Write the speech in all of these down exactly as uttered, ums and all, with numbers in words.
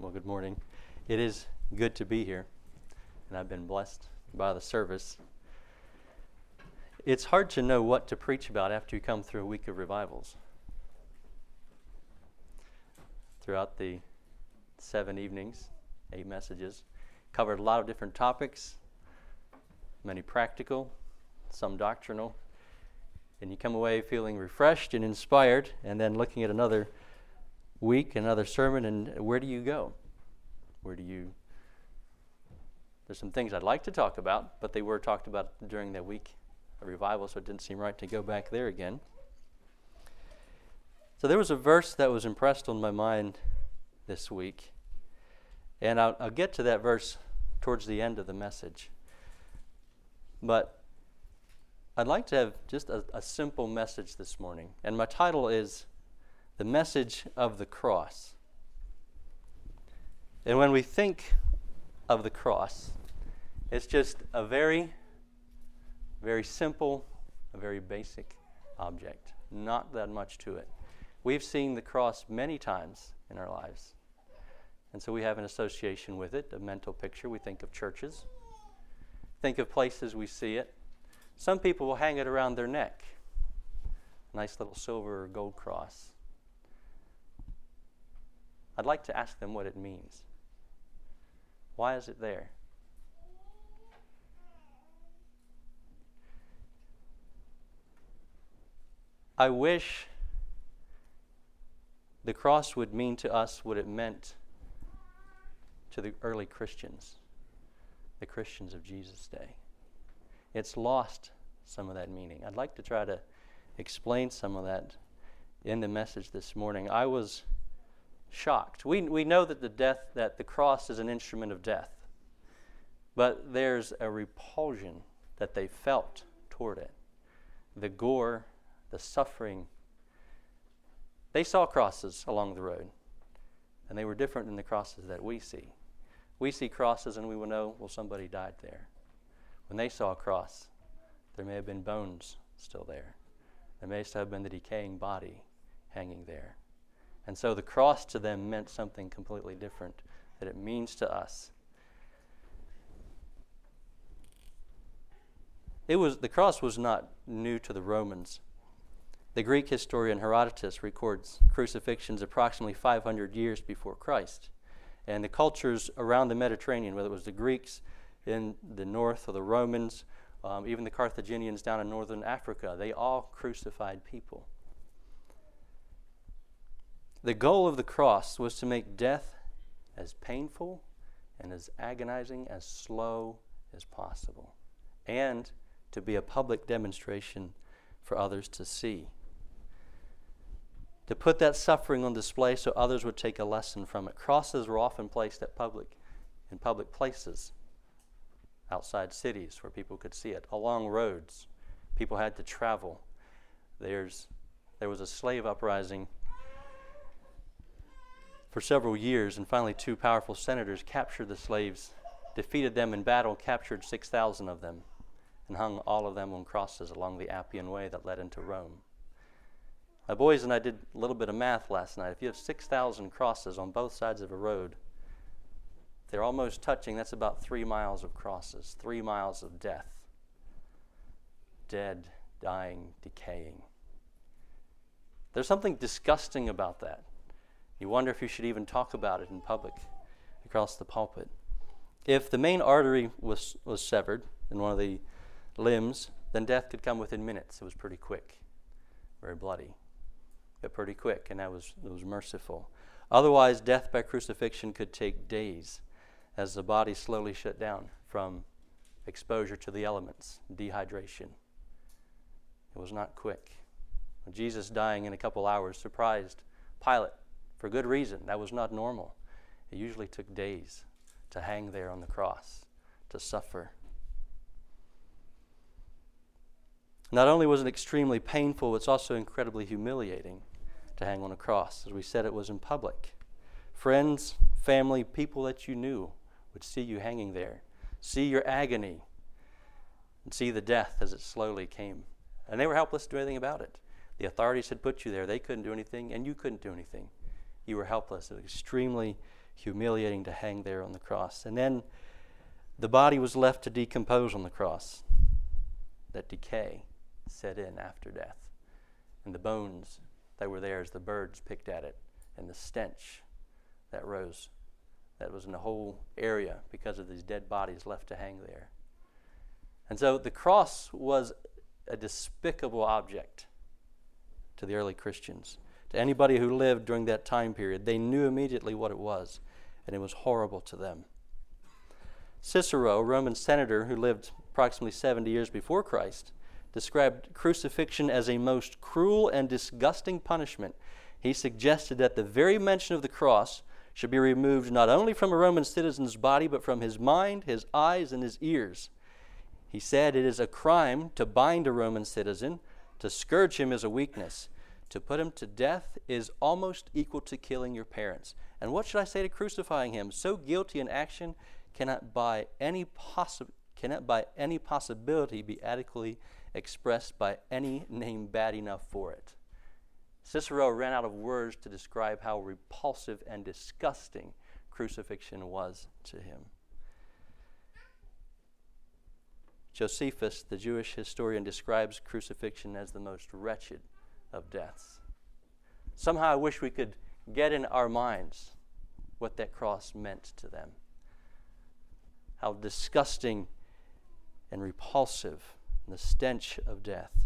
Well, good morning. It is good to be here, and I've been blessed by the service. It's hard to know what to preach about after you come through a week of revivals. Throughout the seven evenings, eight messages, covered a lot of different topics, many practical, some doctrinal, and you come away feeling refreshed and inspired, and then looking at another week, another sermon, and where do you go? Where do you... There's some things I'd like to talk about, but they were talked about during that week of revival, so it didn't seem right to go back there again. So there was a verse that was impressed on my mind this week, and I'll, I'll get to that verse towards the end of the message. But I'd like to have just a, a simple message this morning, and my title is The Message of the Cross. And when we think of the cross, it's just a very, very simple, a very basic object. Not that much to it. We've seen the cross many times in our lives. And so we have an association with it, a mental picture. We think of churches. Think of places we see it. Some people will hang it around their neck. Nice little silver or gold cross. I'd like to ask them what it means. Why is it there? I wish the cross would mean to us what it meant to the early Christians, the Christians of Jesus' day. It's lost some of that meaning. I'd like to try to explain some of that in the message this morning. I was shocked. We we know that the death, that the cross is an instrument of death, but there's a repulsion that they felt toward it. The gore, the suffering. They saw crosses along the road, and they were different than the crosses that we see. We see crosses and we will know, well, somebody died there. When they saw a cross, there may have been bones still there. There may still have been the decaying body hanging there. And so the cross to them meant something completely different than it means to us. It was the cross was not new to the Romans. The Greek historian Herodotus records crucifixions approximately five hundred years before Christ. And the cultures around the Mediterranean, whether it was the Greeks in the north or the Romans, um, even the Carthaginians down in northern Africa, they all crucified people. The goal of the cross was to make death as painful and as agonizing, as slow as possible, and to be a public demonstration for others to see. To put that suffering on display so others would take a lesson from it. Crosses were often placed at public, in public places, outside cities where people could see it, along roads. People had to travel. There's, there was a slave uprising for several years, and finally two powerful senators captured the slaves, defeated them in battle, captured six thousand of them, and hung all of them on crosses along the Appian Way that led into Rome. My boys and I did a little bit of math last night. If you have six thousand crosses on both sides of a road, they're almost touching. That's about three miles of crosses, three miles of death. Dead, dying, decaying. There's something disgusting about that. You wonder if you should even talk about it in public, across the pulpit. If the main artery was, was severed in one of the limbs, then death could come within minutes. It was pretty quick, very bloody, but pretty quick, and that was, it was merciful. Otherwise, death by crucifixion could take days as the body slowly shut down from exposure to the elements, dehydration. It was not quick. Jesus dying in a couple hours surprised Pilate. For good reason. That was not normal. It usually took days to hang there on the cross, to suffer. Not only was it extremely painful, it's also incredibly humiliating to hang on a cross. As we said, it was in public. Friends, family, people that you knew would see you hanging there, see your agony, and see the death as it slowly came. And they were helpless to do anything about it. The authorities had put you there. They couldn't do anything, and you couldn't do anything. You were helpless. It was extremely humiliating to hang there on the cross. And then the body was left to decompose on the cross. That decay set in after death. And the bones that were there as the birds picked at it, and the stench that rose, that was in the whole area because of these dead bodies left to hang there. And so the cross was a despicable object to the early Christians. To anybody who lived during that time period, they knew immediately what it was, and it was horrible to them. Cicero, a Roman senator who lived approximately seventy years before Christ, described crucifixion as a most cruel and disgusting punishment. He suggested that the very mention of the cross should be removed not only from a Roman citizen's body, but from his mind, his eyes, and his ears. He said it is a crime to bind a Roman citizen, to scourge him is a weakness. To put him to death is almost equal to killing your parents. And what should I say to crucifying him? So guilty an action cannot by any possi- cannot by any possibility be adequately expressed by any name bad enough for it. Cicero ran out of words to describe how repulsive and disgusting crucifixion was to him. Josephus, the Jewish historian, describes crucifixion as the most wretched of deaths. Somehow I wish we could get in our minds what that cross meant to them. How disgusting and repulsive, and the stench of death.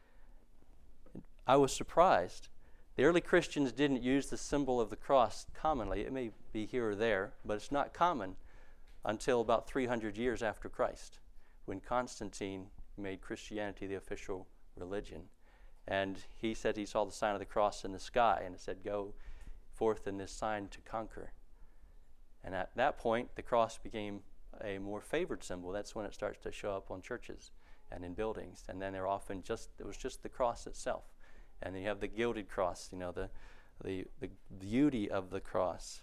I was surprised. The early Christians didn't use the symbol of the cross commonly. It may be here or there, but it's not common until about three hundred years after Christ, when Constantine made Christianity the official religion. And he said he saw the sign of the cross in the sky, and it said, "Go forth in this sign to conquer." And at that point, the cross became a more favored symbol. That's when it starts to show up on churches and in buildings. And then they're often just, it was just the cross itself. And then you have the gilded cross, you know, the, the, the beauty of the cross.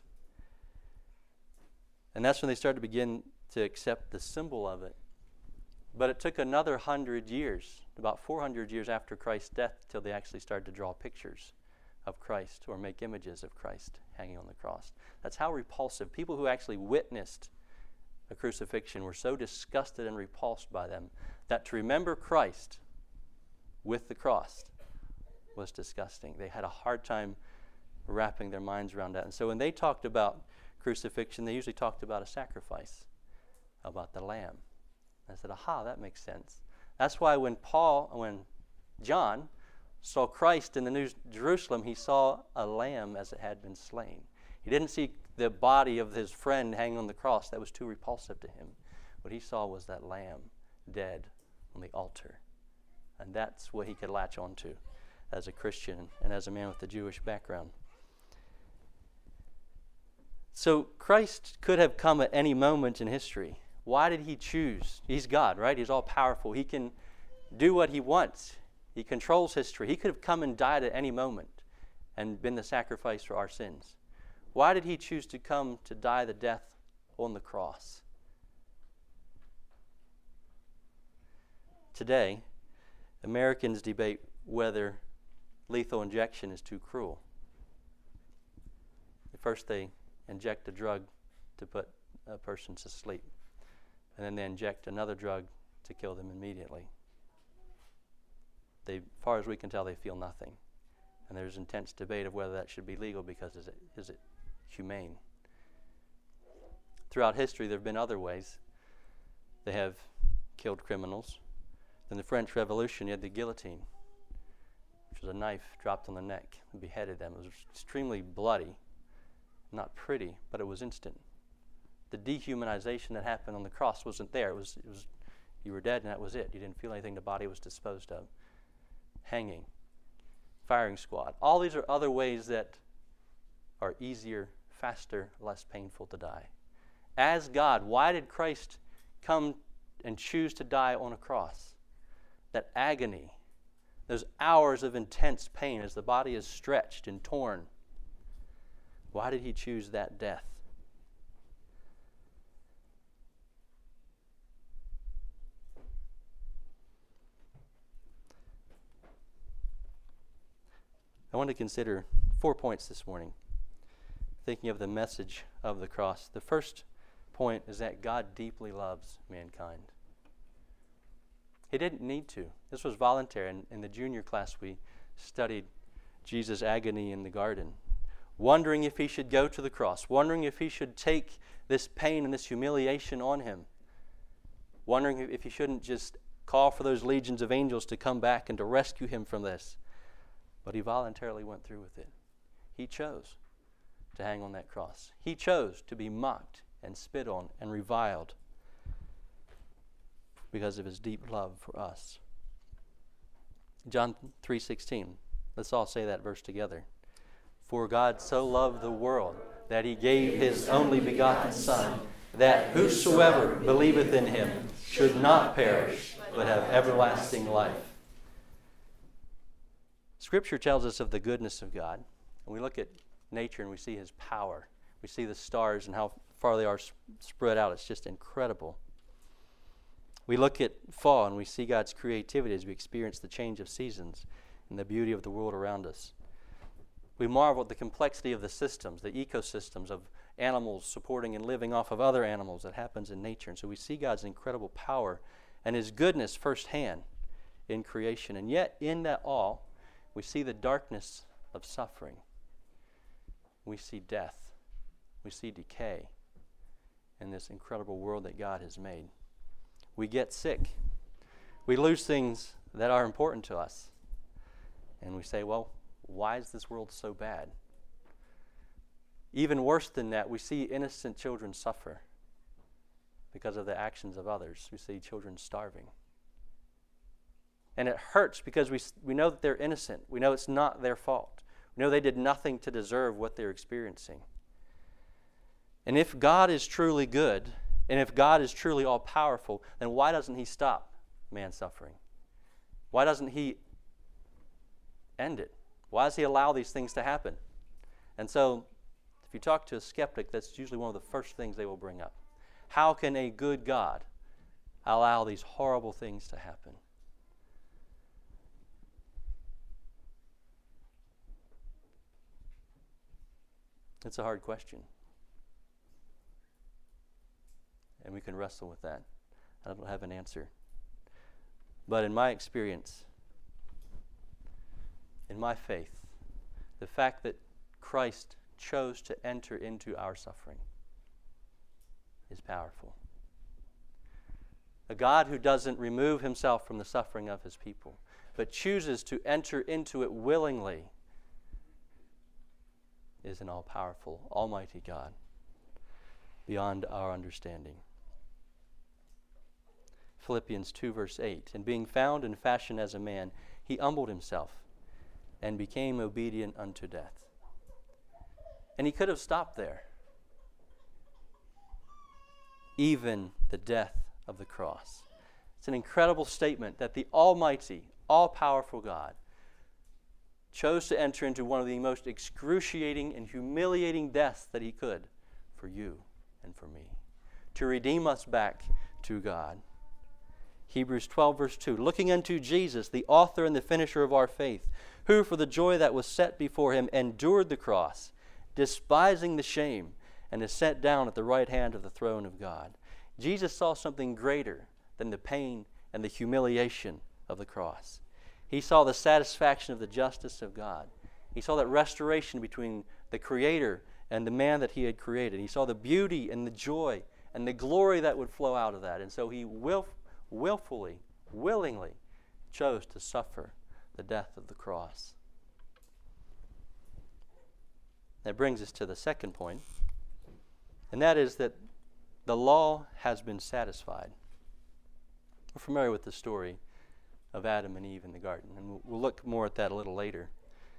And that's when they started to begin to accept the symbol of it. But it took another hundred years, about four hundred years after Christ's death, till they actually started to draw pictures of Christ or make images of Christ hanging on the cross. That's how repulsive. People who actually witnessed a crucifixion were so disgusted and repulsed by them that to remember Christ with the cross was disgusting. They had a hard time wrapping their minds around that. And so when they talked about crucifixion, they usually talked about a sacrifice, about the lamb. And I said, aha, that makes sense. That's why when Paul, when John saw Christ in the New Jerusalem, he saw a lamb as it had been slain. He didn't see the body of his friend hanging on the cross. That was too repulsive to him. What he saw was that lamb dead on the altar. And that's what he could latch on to as a Christian and as a man with a Jewish background. So Christ could have come at any moment in history. Why did he choose? He's God, right? He's all powerful. He can do what he wants. He controls history. He could have come and died at any moment and been the sacrifice for our sins. Why did he choose to come to die the death on the cross? Today, Americans debate whether lethal injection is too cruel. First, they inject a drug to put a person to sleep, and then they inject another drug to kill them immediately. They, as far as we can tell, they feel nothing. And there's intense debate of whether that should be legal because is it, is it humane? Throughout history, there have been other ways they have killed criminals. In the French Revolution, you had the guillotine, which was a knife dropped on the neck and beheaded them. It was extremely bloody, not pretty, but it was instant. The dehumanization that happened on the cross wasn't there. It was, it was, you were dead and that was it. You didn't feel anything. The body was disposed of. Hanging, firing squad. All these are other ways that are easier, faster, less painful to die. As God, why did Christ come and choose to die on a cross? That agony, those hours of intense pain as the body is stretched and torn. Why did he choose that death? I want to consider four points this morning thinking of the message of the cross. The first point is that God deeply loves mankind. He didn't need to. This was voluntary. In, in the junior class, we studied Jesus' agony in the garden, wondering if he should go to the cross, wondering if he should take this pain and this humiliation on him, wondering if he shouldn't just call for those legions of angels to come back and to rescue him from this. But he voluntarily went through with it. He chose to hang on that cross. He chose to be mocked and spit on and reviled because of his deep love for us. John three sixteen. Let's all say that verse together. For God so loved the world that he gave his only begotten Son, that whosoever believeth in him should not perish, but have everlasting life. Scripture tells us of the goodness of God. And we look at nature and we see his power. We see the stars and how far they are spread out. It's just incredible. We look at fall and we see God's creativity as we experience the change of seasons and the beauty of the world around us. We marvel at the complexity of the systems, the ecosystems of animals supporting and living off of other animals that happens in nature. And so we see God's incredible power and his goodness firsthand in creation. And yet in that all, we see the darkness of suffering. We see death. We see decay in this incredible world that God has made. We get sick. We lose things that are important to us. And we say, well, why is this world so bad? Even worse than that, we see innocent children suffer because of the actions of others. We see children starving. And it hurts because we, we know that they're innocent. We know it's not their fault. We know they did nothing to deserve what they're experiencing. And if God is truly good, and if God is truly all-powerful, then why doesn't he stop man's suffering? Why doesn't he end it? Why does he allow these things to happen? And so, if you talk to a skeptic, that's usually one of the first things they will bring up. How can a good God allow these horrible things to happen? It's a hard question. And we can wrestle with that. I don't have an answer. But in my experience, in my faith, the fact that Christ chose to enter into our suffering is powerful. A God who doesn't remove himself from the suffering of his people, but chooses to enter into it willingly, is an all-powerful, almighty God, beyond our understanding. Philippians two, verse eight, and being found in fashion as a man, he humbled himself and became obedient unto death. And he could have stopped there. Even the death of the cross. It's an incredible statement that the almighty, all-powerful God chose to enter into one of the most excruciating and humiliating deaths that he could for you and for me, to redeem us back to God. Hebrews twelve, verse two, looking unto Jesus, the author and the finisher of our faith, who for the joy that was set before him endured the cross, despising the shame, and is set down at the right hand of the throne of God. Jesus saw something greater than the pain and the humiliation of the cross. He saw the satisfaction of the justice of God. He saw that restoration between the Creator and the man that he had created. He saw the beauty and the joy and the glory that would flow out of that. And so he will, willfully, willingly chose to suffer the death of the cross. That brings us to the second point, and that is that the law has been satisfied. We're familiar with the story of Adam and Eve in the garden, and we'll, we'll look more at that a little later.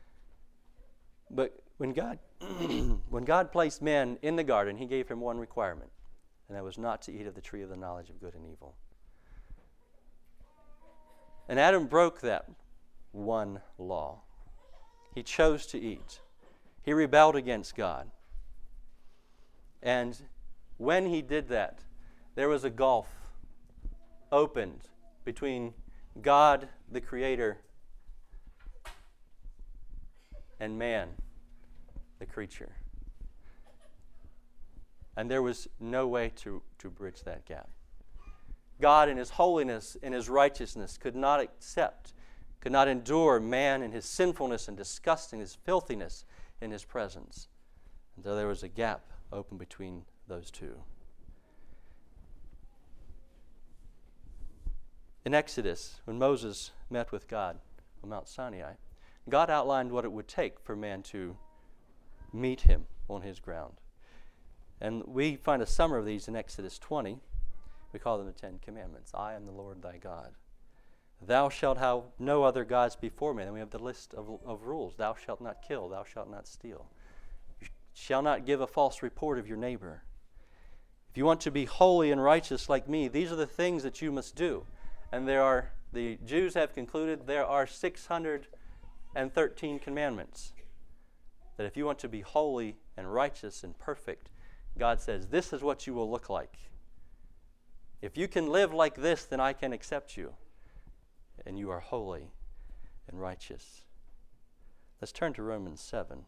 But when God, when God placed man in the garden, he gave him one requirement, and that was not to eat of the tree of the knowledge of good and evil. And Adam broke that one law. He chose to eat. He rebelled against God. And when he did that, there was a gulf opened between God, the Creator, and man, the creature. And there was no way to, to bridge that gap. God in His holiness, in His righteousness, could not accept, could not endure man in his sinfulness and disgustingness, filthiness in His presence. And so there was a gap open between those two. In Exodus, when Moses met with God on Mount Sinai, God outlined what it would take for man to meet Him on His ground. And we find a summary of these in Exodus twenty. We call them the Ten Commandments. I am the Lord thy God. Thou shalt have no other gods before me. Then we have the list of, of rules. Thou shalt not kill. Thou shalt not steal. You shall not give a false report of your neighbor. If you want to be holy and righteous like me, these are the things that you must do. And there are, the Jews have concluded, there are six hundred thirteen commandments. That if you want to be holy and righteous and perfect, God says, this is what you will look like. If you can live like this, then I can accept you. And you are holy and righteous. Let's turn to Romans seven.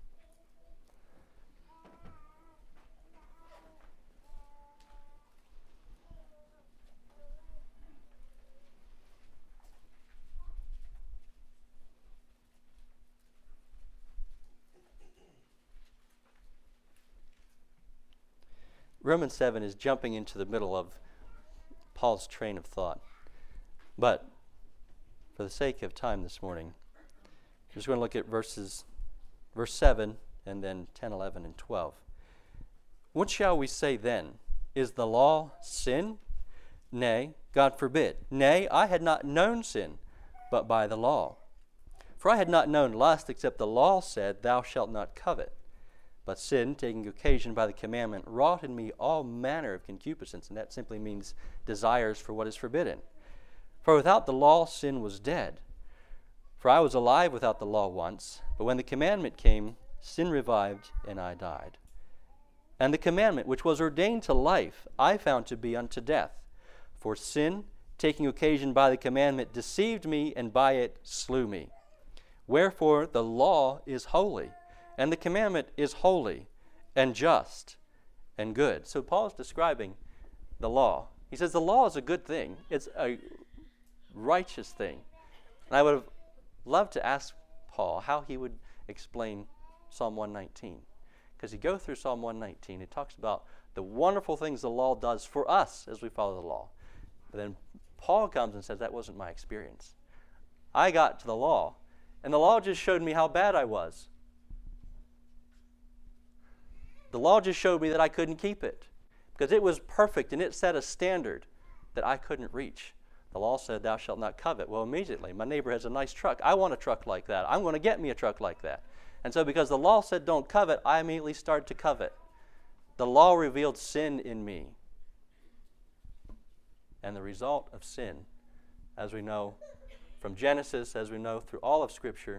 Romans seven is jumping into the middle of Paul's train of thought. But for the sake of time this morning, we're just going to look at verses, verse seven and then ten, eleven, and twelve. What shall we say then? Is the law sin? Nay, God forbid. Nay, I had not known sin, but by the law. For I had not known lust, except the law said, thou shalt not covet. But sin, taking occasion by the commandment, wrought in me all manner of concupiscence, and that simply means desires for what is forbidden. For without the law, sin was dead. For I was alive without the law once, but when the commandment came, sin revived, and I died. And the commandment, which was ordained to life, I found to be unto death. For sin, taking occasion by the commandment, deceived me, and by it slew me. Wherefore the law is holy, and the commandment is holy and just and good. So Paul is describing the law. He says the law is a good thing. It's a righteous thing. And I would have loved to ask Paul how he would explain Psalm one nineteen. Because you go through Psalm one nineteen, it talks about the wonderful things the law does for us as we follow the law. But then Paul comes and says that wasn't my experience. I got to the law, and the law just showed me how bad I was. The law just showed me that I couldn't keep it because it was perfect and it set a standard that I couldn't reach. The law said, thou shalt not covet. Well, immediately, my neighbor has a nice truck. I want a truck like that. I'm going to get me a truck like that. And so because the law said don't covet, I immediately started to covet. The law revealed sin in me. And the result of sin, as we know from Genesis, as we know through all of Scripture,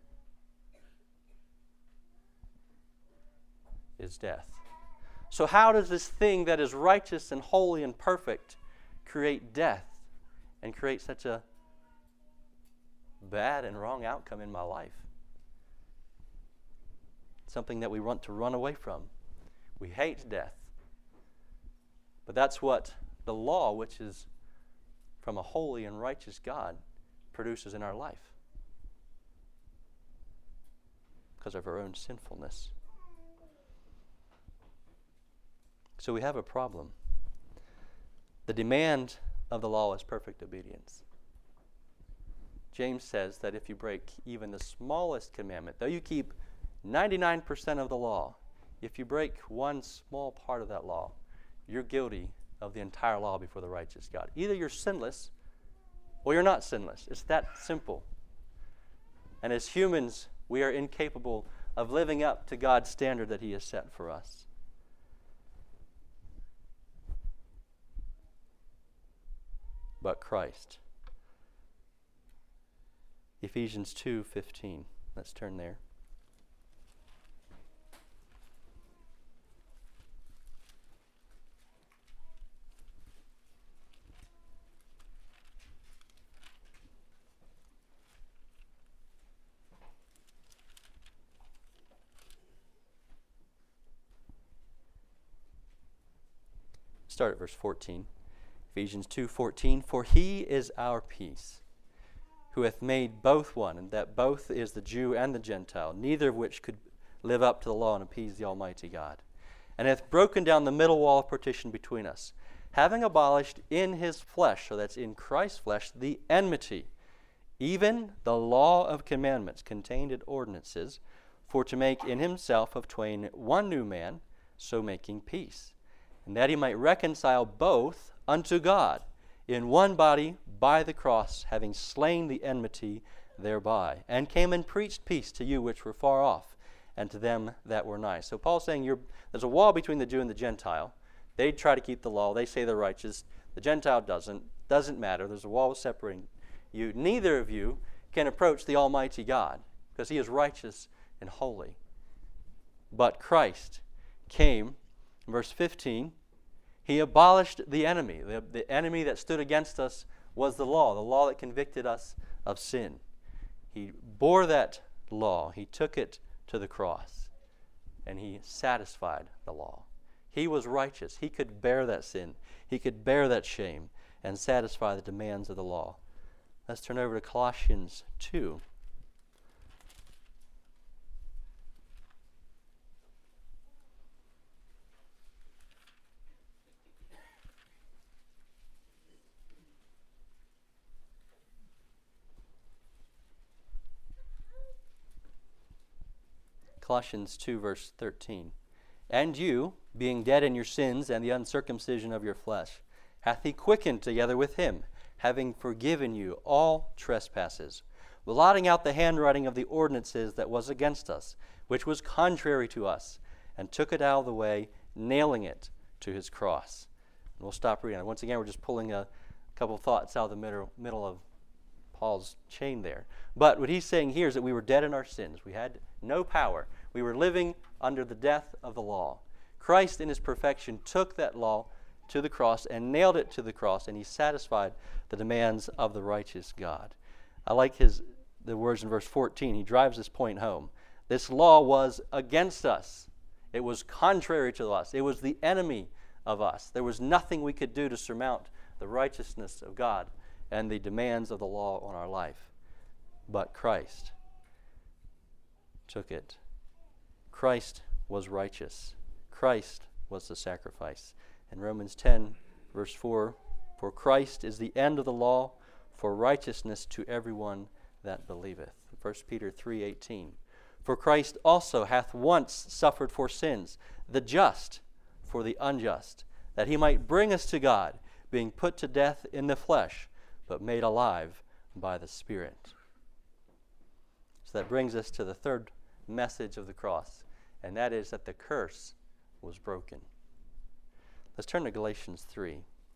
is death. So how does this thing that is righteous and holy and perfect create death and create such a bad and wrong outcome in my life? Something that we want to run away from. We hate death. But that's what the law, which is from a holy and righteous God, produces in our life because of our own sinfulness. So we have a problem. The demand of the law is perfect obedience. James says that if you break even the smallest commandment, though you keep ninety-nine percent of the law, if you break one small part of that law, you're guilty of the entire law before the righteous God. Either you're sinless or you're not sinless. It's that simple. And as humans, we are incapable of living up to God's standard that He has set for us. But Christ. Ephesians two fifteen. Let's turn there. start at verse fourteen. Ephesians two fourteen, for he is our peace, who hath made both one, and that both is the Jew and the Gentile, neither of which could live up to the law and appease the Almighty God, and hath broken down the middle wall of partition between us, having abolished in his flesh, so that's in Christ's flesh, the enmity, even the law of commandments contained in ordinances, for to make in himself of twain one new man, so making peace, and that he might reconcile both unto God in one body by the cross, having slain the enmity thereby, and came and preached peace to you which were far off, and to them that were nigh. So Paul's saying you're, there's a wall between the Jew and the Gentile. They try to keep the law. They say they're righteous. The Gentile doesn't. Doesn't matter. There's a wall separating you. Neither of you can approach the Almighty God, because he is righteous and holy. But Christ came, verse fifteen, he abolished the enemy. The, the enemy that stood against us was the law, the law that convicted us of sin. He bore that law. He took it to the cross, and he satisfied the law. He was righteous. He could bear that sin. He could bear that shame and satisfy the demands of the law. Let's turn over to Colossians two. Colossians two, verse thirteen. And you, being dead in your sins and the uncircumcision of your flesh, hath he quickened together with him, having forgiven you all trespasses, blotting out the handwriting of the ordinances that was against us, which was contrary to us, and took it out of the way, nailing it to his cross. And we'll stop reading. Once again, we're just pulling a couple thoughts out of the middle, middle of Paul's chain there. But what he's saying here is that we were dead in our sins. We had no power. We were living under the death of the law. Christ in his perfection took that law to the cross and nailed it to the cross, and he satisfied the demands of the righteous God. I like his the words in verse fourteen. He drives this point home. This law was against us. It was contrary to us. It was the enemy of us. There was nothing we could do to surmount the righteousness of God and the demands of the law on our life. But Christ took it. Christ was righteous. Christ was the sacrifice. In Romans ten, verse four, for Christ is the end of the law for righteousness to everyone that believeth. First Peter three eighteen, for Christ also hath once suffered for sins, the just for the unjust, that he might bring us to God, being put to death in the flesh, but made alive by the Spirit. So that brings us to the third message of the cross, and that is that the curse was broken. Let's turn to Galatians three.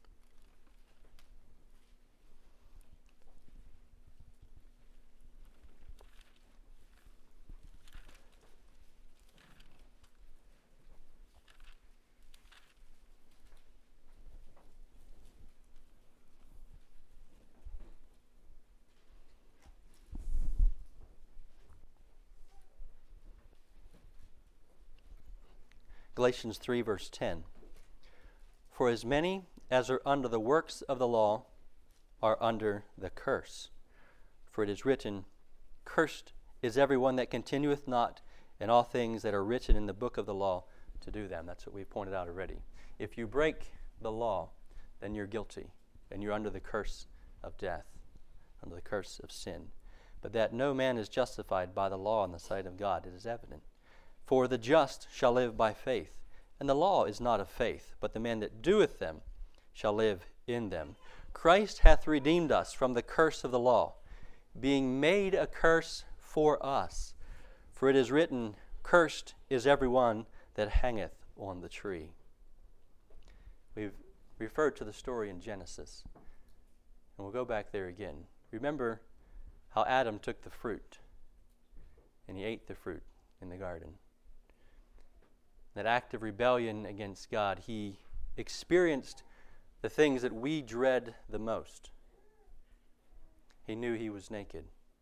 Galatians three, verse ten. For as many as are under the works of the law are under the curse. For it is written, cursed is everyone that continueth not in all things that are written in the book of the law to do them. That's what we pointed out already. If you break the law, then you're guilty, and you're under the curse of death, under the curse of sin. But that no man is justified by the law in the sight of God, it is evident. For the just shall live by faith, and the law is not of faith, but the man that doeth them shall live in them. Christ hath redeemed us from the curse of the law, being made a curse for us. For it is written, cursed is every one that hangeth on the tree. We've referred to the story in Genesis, and we'll go back there again. Remember how Adam took the fruit, and he ate the fruit in the garden. That act of rebellion against God, he experienced the things that we dread the most. He knew he was naked.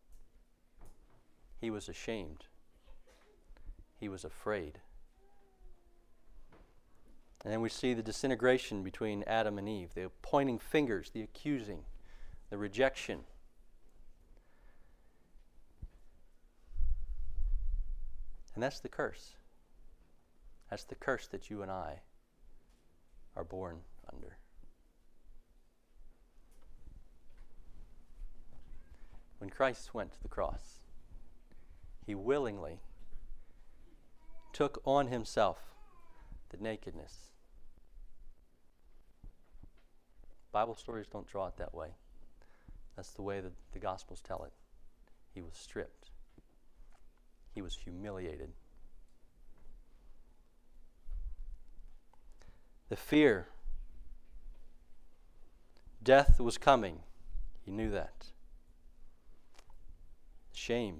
He was ashamed. He was afraid. And then we see the disintegration between Adam and Eve, the pointing fingers, the accusing, the rejection. And that's the curse. That's the curse that you and I are born under. When Christ went to the cross, he willingly took on himself the nakedness. Bible stories don't draw it that way. That's the way that the Gospels tell it. He was stripped. He was humiliated. The fear, death was coming. He knew that. Shame,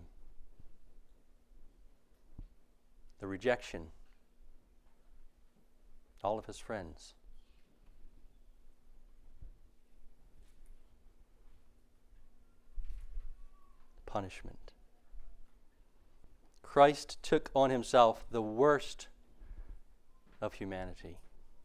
the rejection, all of his friends. Punishment. Christ took on himself the worst of humanity.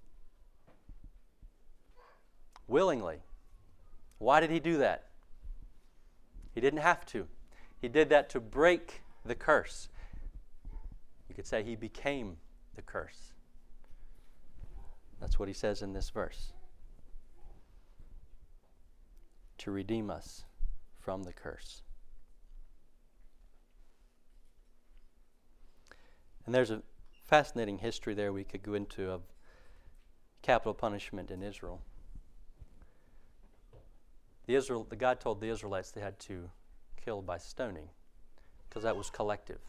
Willingly. Why did he do that? He didn't have to. He did that to break the curse. You could say he became the curse. That's what he says in this verse. To redeem us from the curse. And there's a fascinating history there we could go into of capital punishment in Israel. The Israel, the God told the Israelites they had to kill by stoning because that was collective.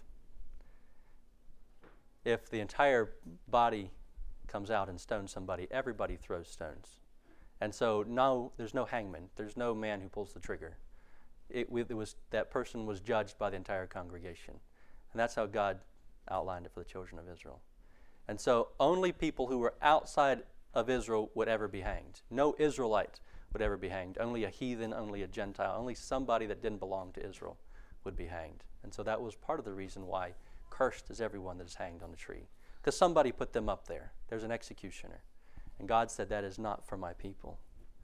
If the entire body comes out and stones somebody, everybody throws stones. And so no, there's no hangman. There's no man who pulls the trigger. It, it was that person was judged by the entire congregation. And that's how God outlined it for the children of Israel. And so only people who were outside of Israel would ever be hanged. No Israelite would ever be hanged. Only a heathen, only a Gentile, only somebody that didn't belong to Israel would be hanged. And so that was part of the reason why cursed is everyone that is hanged on a tree. Because somebody put them up there. There's an executioner. And God said, that is not for my people.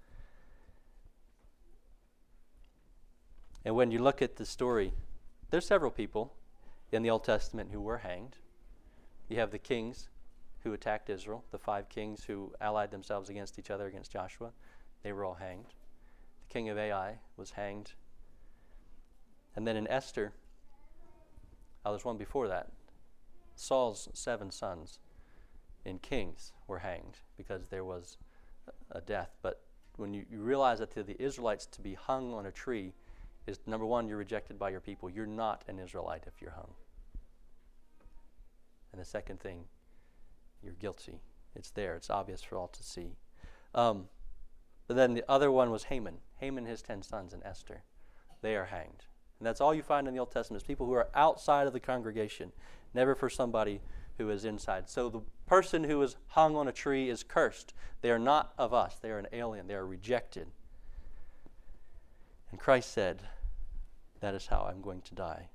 And when you look at the story, there's several people in the Old Testament who were hanged. You have the kings who attacked Israel, the five kings who allied themselves against each other, against Joshua. They were all hanged. The king of Ai was hanged. And then in Esther, oh, there's one before that. Saul's seven sons in Kings were hanged because there was a death. But when you, you realize that to the Israelites to be hung on a tree is, number one, you're rejected by your people. You're not an Israelite if you're hung. And the second thing, you're guilty. It's there. It's obvious for all to see. Um, but then the other one was Haman. Haman and his ten sons in Esther. They are hanged. And that's all you find in the Old Testament is people who are outside of the congregation, never for somebody who is inside. So the person who is hung on a tree is cursed. They are not of us. They are an alien. They are rejected. And Christ said, that is how I'm going to die.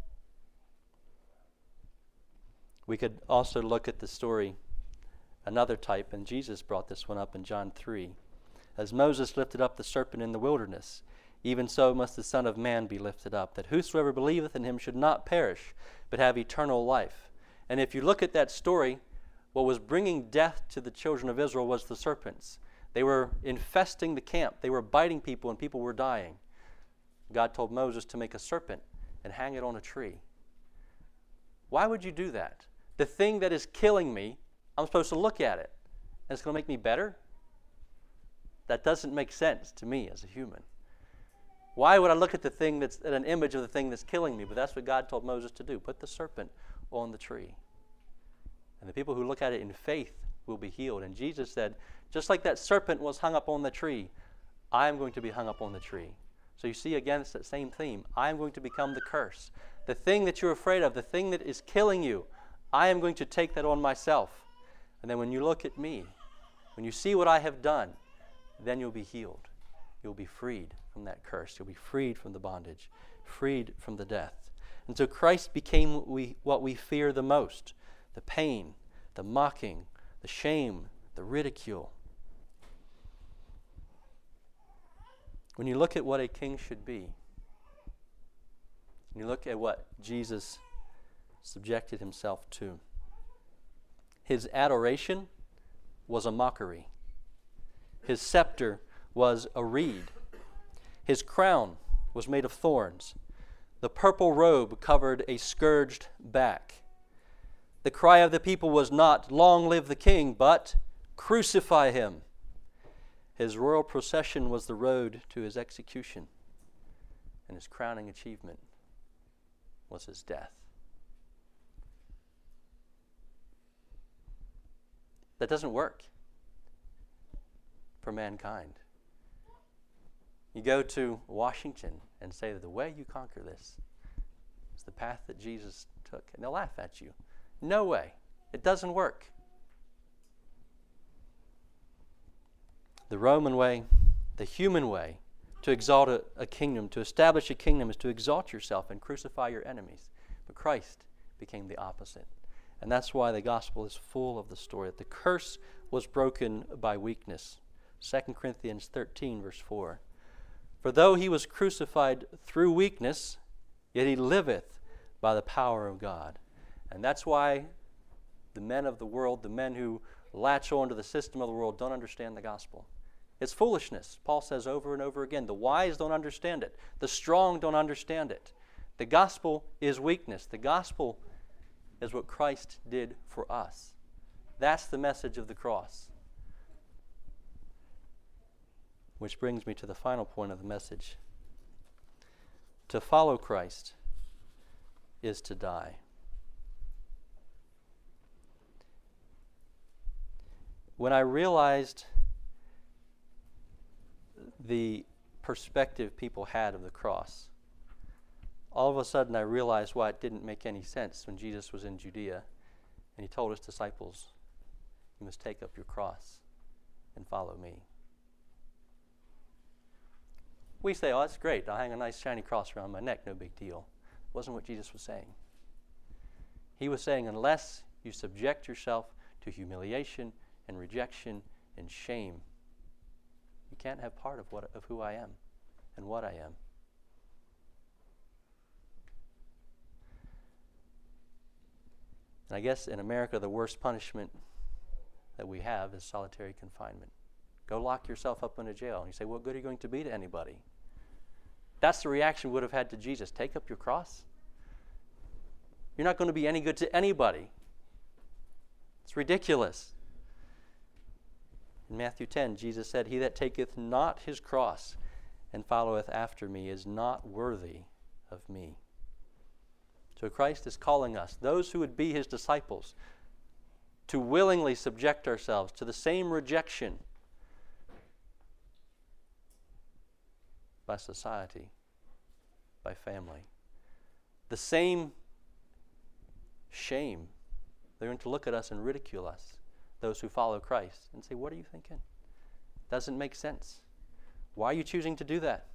We could also look at the story, another type, and Jesus brought this one up in John three. As Moses lifted up the serpent in the wilderness, even so must the Son of Man be lifted up, that whosoever believeth in him should not perish, but have eternal life. And if you look at that story, what was bringing death to the children of Israel was the serpents. They were infesting the camp. They were biting people, and people were dying. God told Moses to make a serpent and hang it on a tree. Why would you do that? The thing that is killing me, I'm supposed to look at it, and it's going to make me better? That doesn't make sense to me as a human. Why would I look at the thing that's at an image of the thing that's killing me? But that's what God told Moses to do. Put the serpent on the tree. And the people who look at it in faith will be healed. And Jesus said, just like that serpent was hung up on the tree, I am going to be hung up on the tree. So you see, again, it's that same theme. I am going to become the curse. The thing that you're afraid of, the thing that is killing you, I am going to take that on myself. And then when you look at me, when you see what I have done, then you'll be healed. You'll be freed from that curse. You'll be freed from the bondage, freed from the death. And so Christ became what we, what we fear the most, the pain, the mocking, the shame, the ridicule. When you look at what a king should be, and you look at what Jesus subjected himself to, his adoration was a mockery. His scepter was a reed. His crown was made of thorns. The purple robe covered a scourged back. The cry of the people was not, "Long live the king," but "Crucify him." His royal procession was the road to his execution, and his crowning achievement was his death. That doesn't work for mankind. You go to Washington and say that the way you conquer this is the path that Jesus took, and they'll laugh at you. No way. It doesn't work. The Roman way, the human way, to exalt a, a kingdom, to establish a kingdom, is to exalt yourself and crucify your enemies. But Christ became the opposite. And that's why the gospel is full of the story, that the curse was broken by weakness. Second Corinthians thirteen, verse four. For though he was crucified through weakness, yet he liveth by the power of God. And that's why the men of the world, the men who latch on to the system of the world, don't understand the gospel. It's foolishness. Paul says over and over again, the wise don't understand it. The strong don't understand it. The gospel is weakness. The gospel is what Christ did for us. That's the message of the cross. Which brings me to the final point of the message. To follow Christ is to die. When I realized the perspective people had of the cross, all of a sudden I realized why it didn't make any sense when Jesus was in Judea and he told his disciples, "You must take up your cross and follow me." We say, "Oh, that's great. I'll hang a nice shiny cross around my neck. No big deal." It wasn't what Jesus was saying. He was saying, unless you subject yourself to humiliation and rejection and shame, you can't have part of what of who I am and what I am. And I guess in America, the worst punishment that we have is solitary confinement. Go lock yourself up in a jail. And you say, what good are you going to be to anybody? That's the reaction we would have had to Jesus. Take up your cross? You're not going to be any good to anybody. It's ridiculous. In Matthew ten, Jesus said, "He that taketh not his cross and followeth after me is not worthy of me." So Christ is calling us, those who would be his disciples, to willingly subject ourselves to the same rejection by society, by family, the same shame. They're going to look at us and ridicule us, those who follow Christ, and say, "What are you thinking? Doesn't make sense. Why are you choosing to do that?"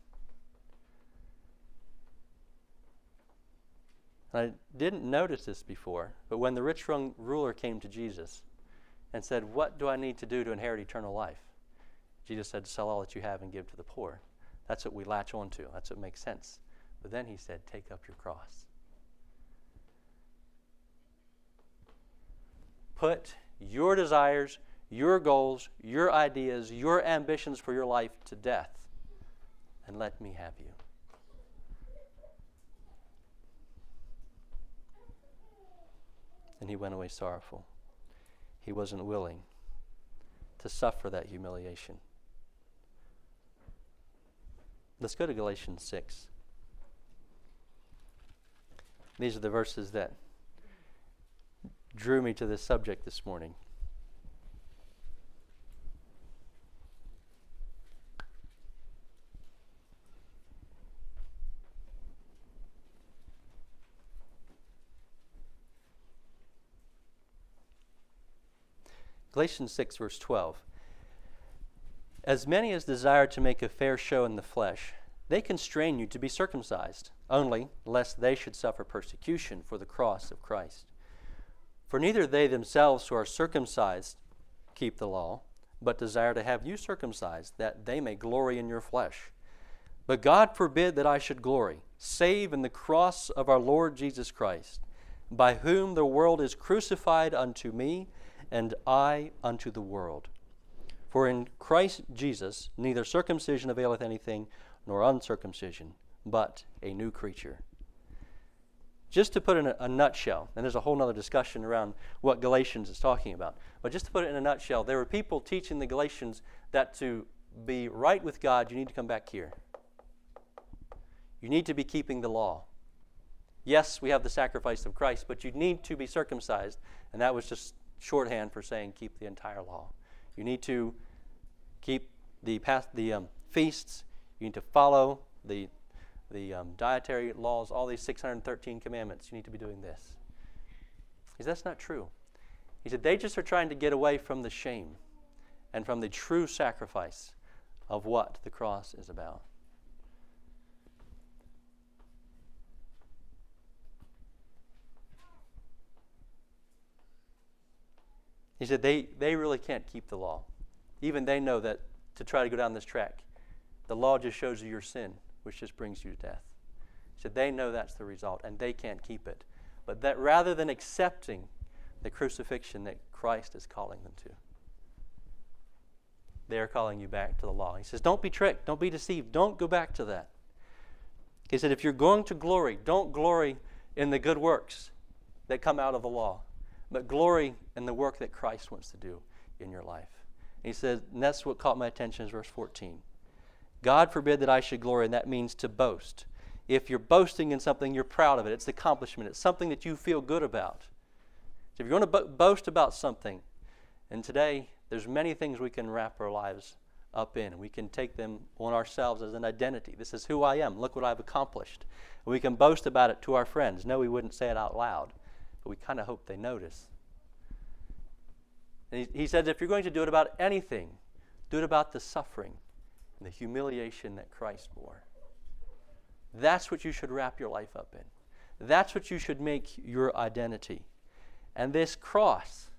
And I didn't notice this before, but when the rich young ruler came to Jesus and said, "What do I need to do to inherit eternal life?" Jesus said, "Sell all that you have and give to the poor." That's what we latch on to. That's what makes sense. But then he said, "Take up your cross." Put your desires, your goals, your ideas, your ambitions for your life to death, and let me have you. And he went away sorrowful. He wasn't willing to suffer that humiliation. Let's go to Galatians six. These are the verses that drew me to this subject this morning. Galatians six, verse twelve. "As many as desire to make a fair show in the flesh, they constrain you to be circumcised, only lest they should suffer persecution for the cross of Christ. For neither they themselves who are circumcised keep the law, but desire to have you circumcised, that they may glory in your flesh. But God forbid that I should glory, save in the cross of our Lord Jesus Christ, by whom the world is crucified unto me, and I unto the world. For in Christ Jesus neither circumcision availeth anything, nor uncircumcision, but a new creature. Just to put it in a, a nutshell, and there's a whole other discussion around what Galatians is talking about, but just to put it in a nutshell, there were people teaching the Galatians that to be right with God, you need to come back here. You need to be keeping the law. Yes, we have the sacrifice of Christ, but you need to be circumcised, and that was just shorthand for saying keep the entire law. You need to keep the past, the um, feasts. You need to follow the the um, dietary laws, all these six hundred thirteen commandments. You need to be doing this. He said, that's not true. He said, they just are trying to get away from the shame and from the true sacrifice of what the cross is about. He said, they, they really can't keep the law. Even they know that to try to go down this track, the law just shows you your sin, which just brings you to death. He said, they know that's the result, and they can't keep it. But that rather than accepting the crucifixion that Christ is calling them to, they are calling you back to the law. He says, don't be tricked. Don't be deceived. Don't go back to that. He said, if you're going to glory, don't glory in the good works that come out of the law, but glory in the work that Christ wants to do in your life. And he said, and that's what caught my attention is verse fourteen. God forbid that I should glory, and that means to boast. If you're boasting in something, you're proud of it. It's the accomplishment. It's something that you feel good about. So if you're going to bo- boast about something, and today there's many things we can wrap our lives up in. We can take them on ourselves as an identity. This is who I am. Look what I've accomplished. And we can boast about it to our friends. No, we wouldn't say it out loud, but we kind of hope they notice. And he, he said, if you're going to do it about anything, do it about the suffering and the humiliation that Christ bore. That's what you should wrap your life up in. That's what you should make your identity. And this cross,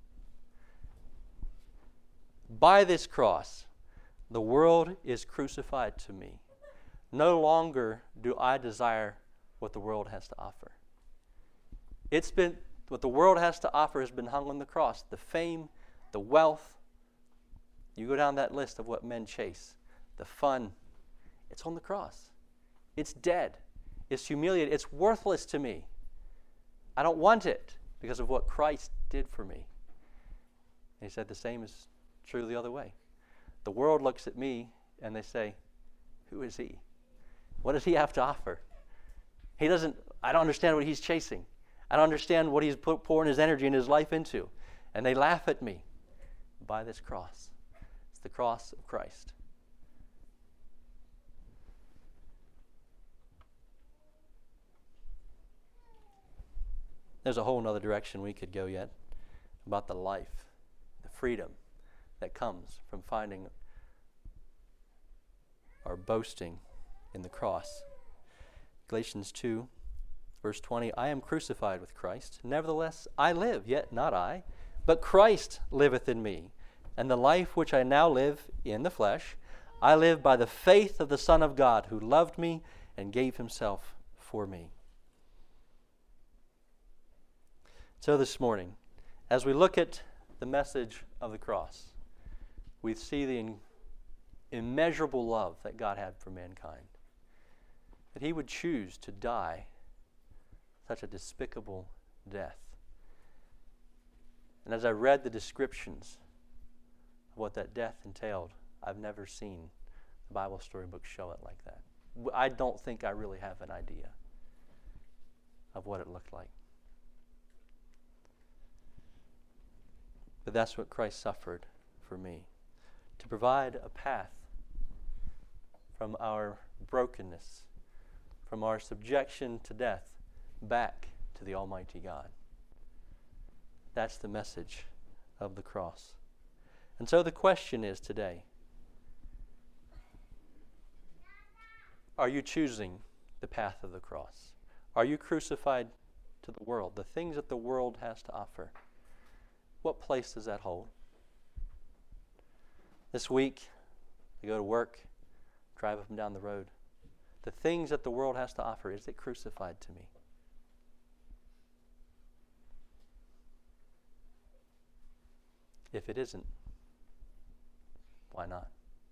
by this cross, the world is crucified to me. No longer do I desire what the world has to offer. It's been, what the world has to offer has been hung on the cross. The fame, the wealth, you go down that list of what men chase. The fun, it's on the cross. It's dead. It's humiliated. It's worthless to me. I don't want it because of what Christ did for me. And he said the same is true the other way. The world looks at me and they say, who is he? What does he have to offer? He doesn't, I don't understand what he's chasing. I don't understand what he's put, pouring his energy and his life into. And they laugh at me by this cross. It's the cross of Christ. There's a whole other direction we could go yet about the life, the freedom that comes from finding or boasting in the cross. Galatians two, verse twenty, I am crucified with Christ. Nevertheless, I live, yet not I, but Christ liveth in me. And the life which I now live in the flesh, I live by the faith of the Son of God, who loved me and gave himself for me. So this morning, as we look at the message of the cross, we see the in, immeasurable love that God had for mankind. That he would choose to die such a despicable death. And as I read the descriptions of what that death entailed, I've never seen the Bible storybook show it like that. I don't think I really have an idea of what it looked like. But that's what Christ suffered for me, to provide a path from our brokenness, from our subjection to death, back to the Almighty God. That's the message of the cross. And so the question is today, are you choosing the path of the cross? Are you crucified to the world, the things that the world has to offer? What place does that hold? This week, I go to work, drive up and down the road. The things that the world has to offer, is it crucified to me? If it isn't, why not?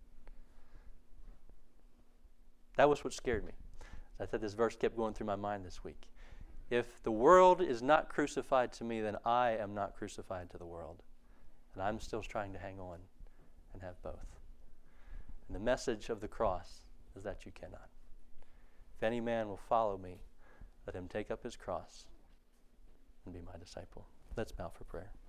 That was what scared me. I said this verse kept going through my mind this week. If the world is not crucified to me, then I am not crucified to the world. And I'm still trying to hang on and have both. And the message of the cross is that you cannot. If any man will follow me, let him take up his cross and be my disciple. Let's bow for prayer.